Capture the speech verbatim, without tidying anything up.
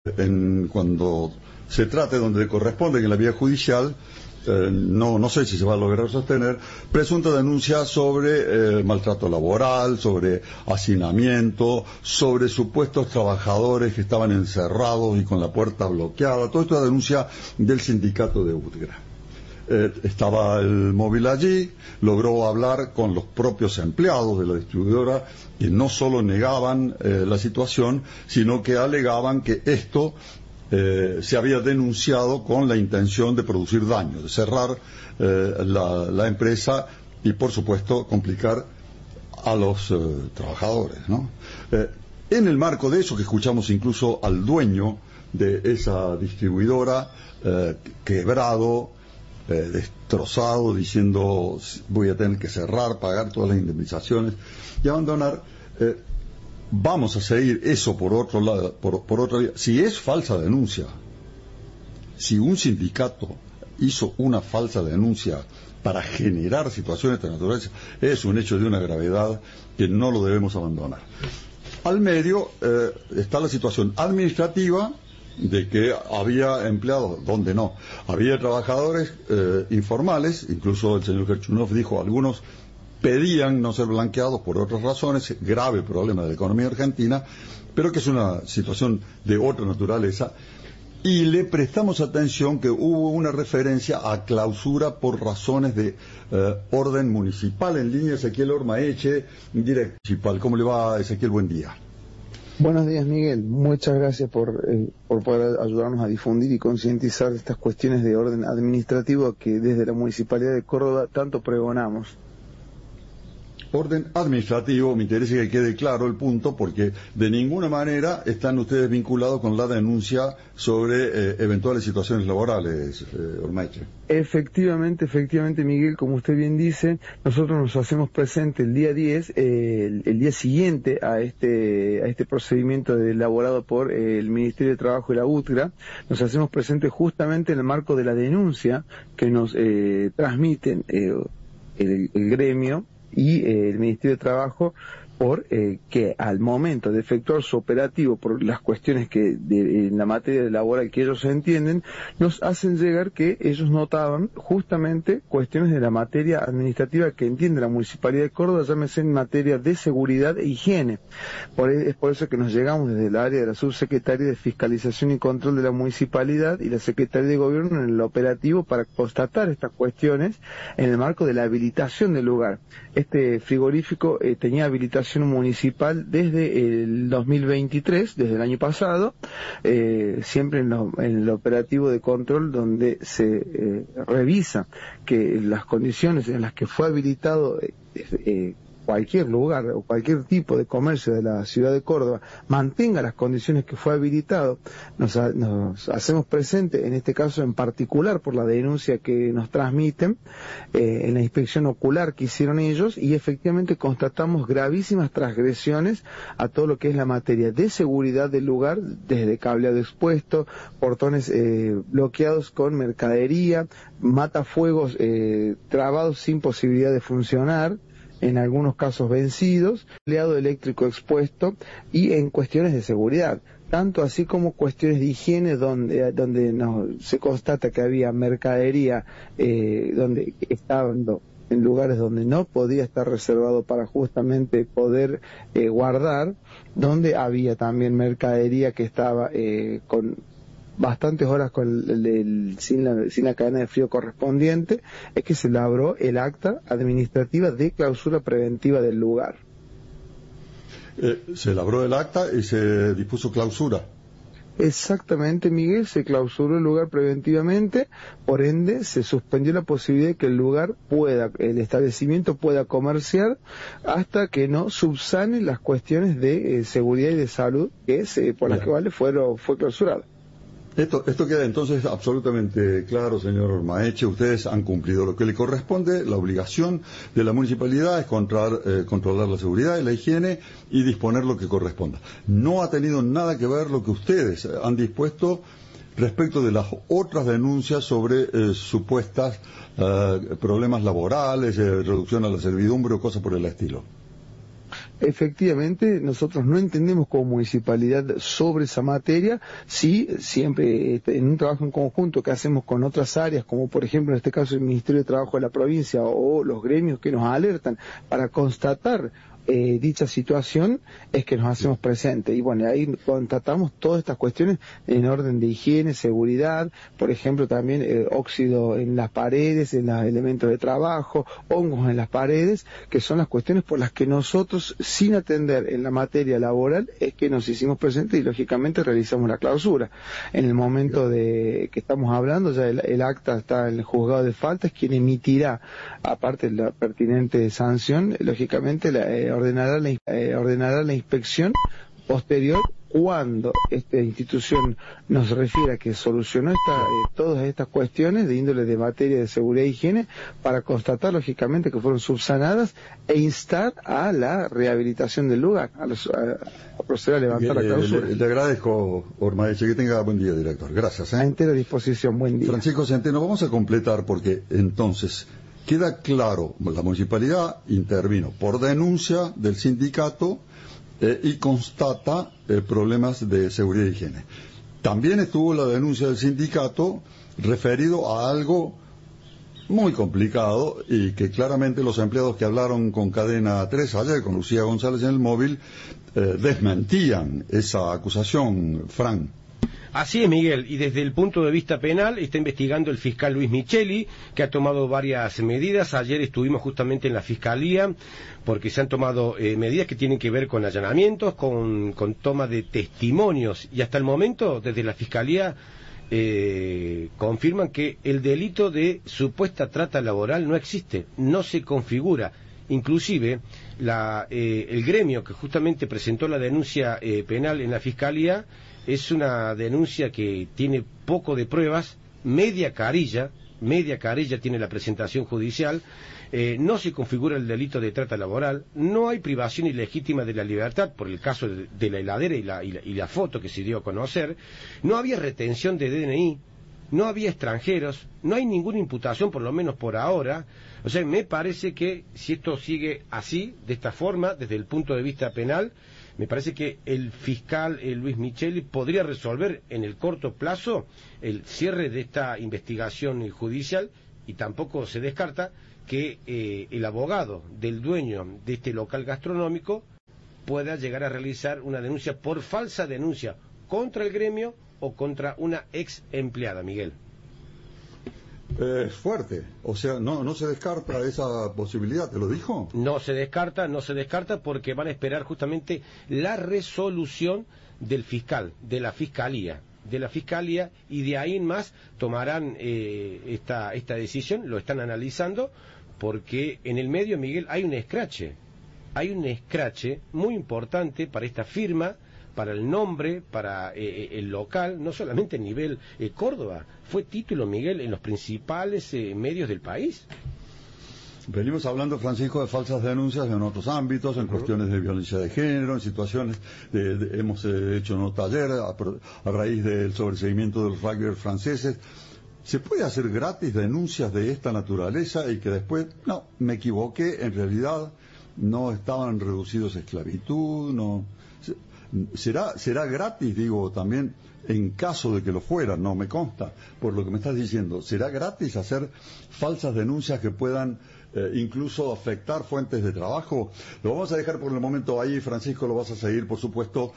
En, cuando se trate donde corresponde, que en la vía judicial, eh, no, no sé si se va a lograr sostener, presunta denuncia sobre eh, maltrato laboral, sobre hacinamiento, sobre supuestos trabajadores que estaban encerrados y con la puerta bloqueada. Todo esto es denuncia del sindicato de UTGRA. Eh, estaba el móvil allí, logró hablar con los propios empleados de la distribuidora, que no solo negaban eh, la situación, sino que alegaban que esto eh, se había denunciado con la intención de producir daño, de cerrar eh, la, la empresa y, por supuesto, complicar a los eh, trabajadores, ¿no? Eh, en el marco de eso, que escuchamos incluso al dueño de esa distribuidora, eh, quebrado, Eh, destrozado, diciendo voy a tener que cerrar, pagar todas las indemnizaciones y abandonar. Eh, vamos a seguir eso por otro lado, por, por otra vía. Si es falsa denuncia, si un sindicato hizo una falsa denuncia para generar situaciones de naturaleza, es un hecho de una gravedad que no lo debemos abandonar. Al medio eh, está la situación administrativa, de que había empleados, donde no, había trabajadores eh, informales, incluso el señor Gerchunov dijo, algunos pedían no ser blanqueados por otras razones, grave problema de la economía argentina, pero que es una situación de otra naturaleza, y le prestamos atención que hubo una referencia a clausura por razones de eh, orden municipal. En línea Ezequiel Ormaeche, director municipal. ¿Cómo le va, Ezequiel? Buen día. Buenos días, Miguel. Muchas gracias por, eh, por poder ayudarnos a difundir y concientizar estas cuestiones de orden administrativo que desde la Municipalidad de Córdoba tanto pregonamos. Orden administrativo, me interesa que quede claro el punto, porque de ninguna manera están ustedes vinculados con la denuncia sobre eh, eventuales situaciones laborales, eh, Ormaeche. Efectivamente, efectivamente, Miguel, como usted bien dice, nosotros nos hacemos presente el día diez, eh, el, el día siguiente a este a este procedimiento elaborado por eh, el Ministerio de Trabajo y la UTGRA, nos hacemos presente justamente en el marco de la denuncia que nos eh, transmiten eh, el, el gremio y eh, el Ministerio de Trabajo por eh, que al momento de efectuar su operativo por las cuestiones que de, en la materia laboral que ellos entienden, nos hacen llegar que ellos notaban justamente cuestiones de la materia administrativa que entiende la Municipalidad de Córdoba, llámese en materia de seguridad e higiene. Por, es por eso que nos llegamos desde el área de la Subsecretaría de Fiscalización y Control de la Municipalidad y la Secretaría de Gobierno en el operativo para constatar estas cuestiones en el marco de la habilitación del lugar. Este frigorífico eh, tenía habilitación municipal desde el dos mil veintitrés, desde el año pasado, eh, siempre en, lo, en el operativo de control donde se eh, revisa que las condiciones en las que fue habilitado eh, eh, cualquier lugar o cualquier tipo de comercio de la ciudad de Córdoba mantenga las condiciones que fue habilitado. Nos, nos hacemos presente, en este caso en particular por la denuncia que nos transmiten eh, en la inspección ocular que hicieron ellos, y efectivamente constatamos gravísimas transgresiones a todo lo que es la materia de seguridad del lugar, desde cableado expuesto, portones eh, bloqueados con mercadería, matafuegos eh, trabados sin posibilidad de funcionar, en algunos casos vencidos, empleado eléctrico expuesto, y en cuestiones de seguridad, tanto así como cuestiones de higiene donde donde no, se constata que había mercadería eh, donde estaban en lugares donde no podía estar reservado para justamente poder eh, guardar, donde había también mercadería que estaba eh, con bastantes horas con el, el, sin, la, sin la cadena de frío correspondiente, es que se elaboró el acta administrativa de clausura preventiva del lugar. Eh, se elaboró el acta y se dispuso clausura. Exactamente, Miguel, se clausuró el lugar preventivamente, por ende se suspendió la posibilidad de que el lugar pueda, el establecimiento pueda comerciar hasta que no subsane las cuestiones de eh, seguridad y de salud que es, eh, por las que vale fueron, fue clausurado. Esto, esto queda entonces absolutamente claro, señor Ormaeche. Ustedes han cumplido lo que le corresponde. La obligación de la municipalidad es controlar, eh, controlar la seguridad y la higiene y disponer lo que corresponda. No ha tenido nada que ver lo que ustedes han dispuesto respecto de las otras denuncias sobre eh, supuestas eh, problemas laborales, eh, reducción a la servidumbre o cosas por el estilo. Efectivamente, nosotros no entendemos como municipalidad sobre esa materia, sí, siempre en un trabajo en conjunto que hacemos con otras áreas, como por ejemplo en este caso el Ministerio de Trabajo de la provincia o los gremios que nos alertan para constatar Eh, dicha situación, es que nos hacemos presentes. Y bueno, ahí constatamos todas estas cuestiones en orden de higiene, seguridad, por ejemplo también eh, óxido en las paredes, en los elementos de trabajo, hongos en las paredes, que son las cuestiones por las que nosotros, sin atender en la materia laboral, es que nos hicimos presentes y lógicamente realizamos la clausura. En el momento de que estamos hablando, ya el, el acta está en el juzgado de faltas, quien emitirá, aparte de la pertinente sanción, lógicamente la eh, ordenará la, eh, ordenará la inspección posterior cuando esta institución nos refiera que solucionó esta, eh, todas estas cuestiones de índole de materia de seguridad e higiene para constatar lógicamente que fueron subsanadas e instar a la rehabilitación del lugar, a, los, a, a proceder a levantar la clausura. Le, le agradezco, Ormaeche, que tenga buen día, director. Gracias. ¿eh? A entera disposición, buen día. Francisco Centeno, vamos a completar porque entonces queda claro, la municipalidad intervino por denuncia del sindicato eh, y constata eh, problemas de seguridad e higiene. También estuvo la denuncia del sindicato referido a algo muy complicado y que claramente los empleados que hablaron con Cadena tres ayer, con Lucía González en el móvil, eh, desmentían esa acusación, Fran. Así es, Miguel, y desde el punto de vista penal está investigando el fiscal Luis Micheli, que ha tomado varias medidas. Ayer estuvimos justamente en la Fiscalía, porque se han tomado eh, medidas que tienen que ver con allanamientos, con, con toma de testimonios, y hasta el momento, desde la Fiscalía, eh, confirman que el delito de supuesta trata laboral no existe, no se configura. Inclusive, la, eh, el gremio que justamente presentó la denuncia eh, penal en la Fiscalía es una denuncia que tiene poco de pruebas, media carilla, media carilla tiene la presentación judicial, eh, no se configura el delito de trata laboral, no hay privación ilegítima de la libertad por el caso de, de la heladera y la, y, la, y la foto que se dio a conocer, no había retención de D N I, no había extranjeros, no hay ninguna imputación, por lo menos por ahora. O sea, me parece que si esto sigue así, de esta forma, desde el punto de vista penal, me parece que el fiscal eh, Luis Micheli podría resolver en el corto plazo el cierre de esta investigación judicial, y tampoco se descarta que eh, el abogado del dueño de este local gastronómico pueda llegar a realizar una denuncia por falsa denuncia contra el gremio o contra una ex empleada, Miguel. Es eh, fuerte, o sea, no no se descarta esa posibilidad, ¿te lo dijo? No se descarta, no se descarta porque van a esperar justamente la resolución del fiscal, de la fiscalía, de la fiscalía, y de ahí en más tomarán eh, esta esta decisión, lo están analizando, porque en el medio, Miguel, hay un escrache, hay un escrache muy importante para esta firma, para el nombre, para eh, el local, no solamente a nivel eh, Córdoba, fue título, Miguel, en los principales eh, medios del país. Venimos hablando, Francisco, de falsas denuncias en otros ámbitos, en uh-huh. cuestiones de violencia de género, en situaciones, de, de, hemos eh, hecho nota ayer a, a raíz del sobreseguimiento de los rugbyers franceses. ¿Se puede hacer gratis denuncias de esta naturaleza y que después, no, me equivoqué, en realidad no estaban reducidos a esclavitud, no... ¿Será, será gratis, digo, también en caso de que lo fuera? No me consta, por lo que me estás diciendo. ¿Será gratis hacer falsas denuncias que puedan eh, incluso afectar fuentes de trabajo? Lo vamos a dejar por el momento ahí, Francisco, lo vas a seguir, por supuesto.